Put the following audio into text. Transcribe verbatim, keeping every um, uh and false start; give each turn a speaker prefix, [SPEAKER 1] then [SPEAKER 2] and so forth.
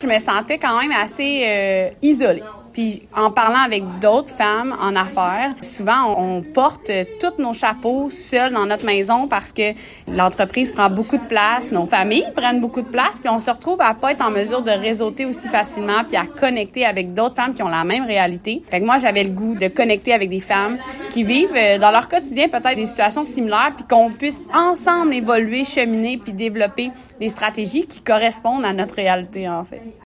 [SPEAKER 1] je me sentais quand même assez euh, isolée. Puis en parlant avec d'autres femmes en affaires, souvent on, on porte tous nos chapeaux seuls dans notre maison parce que l'entreprise prend beaucoup de place, nos familles prennent beaucoup de place, puis on se retrouve à pas être en mesure de réseauter aussi facilement puis à connecter avec d'autres femmes qui ont la même réalité. Fait que moi, j'avais le goût de connecter avec des femmes qui vivent dans leur quotidien peut-être des situations similaires puis qu'on puisse ensemble évoluer, cheminer puis développer des stratégies qui correspondent à notre réalité en fait.